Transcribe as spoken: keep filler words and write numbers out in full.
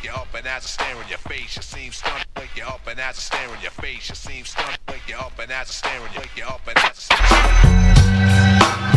you up and as I stare in your face, you seem stunned. Wake you up and as I stare in your face, you seem stunned. Wake you up and as I stare in your, wake you up and as I stare in your